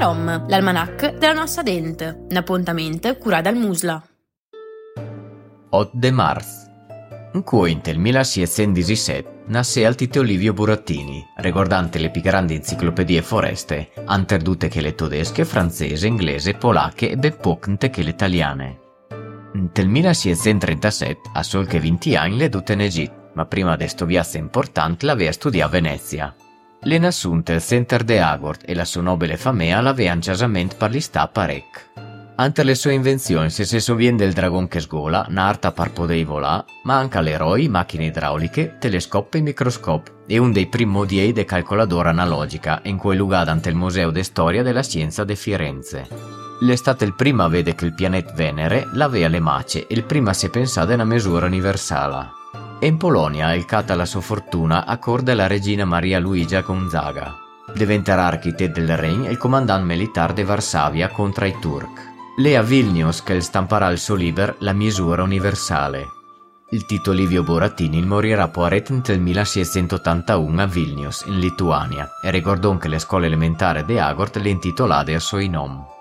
Rom, l'almanach della nostra dente, un appuntamento curato dal Musla. 8 de marzo. In cui nel 1617 nasce il Tito Livio Burattini, ricordante le più grandi enciclopedie foreste, anterdute che le tedesche, francese, inglese, polacche e ben poche che le italiane. Nel 1637, a sol che 20 anni, le dute in Egitto, ma prima di questo viaggio importante l'aveva studiato a Venezia. Le nassunte il Center de Agort e la sua nobile famiglia l'avevano giasamente per l'istà parec. Ante le sue invenzioni si soviene del dragon che sgola, un'arta per poter volare, ma anche l'eroi, macchine idrauliche, telescopi e microscopi, e un dei primi modiei de calcoladora analogica, in cui lugato ante il Museo de Storia della Scienza de Firenze. L'estate il prima vede che il pianeta Venere l'aveva le mace e il prima si è pensato una misura universale. E in Polonia il cata la sua fortuna accorda la regina Maria Luigia Gonzaga. Diventerà architetto del regno e il comandante militare di Varsavia contro i turchi. Le a Vilnius che stamperà il suo liber la misura universale. Il Tito Livio Burattini morirà poi nel 1681 a Vilnius, in Lituania, e ricordò che le scuole elementari di Agort le intitolate a suoi nome.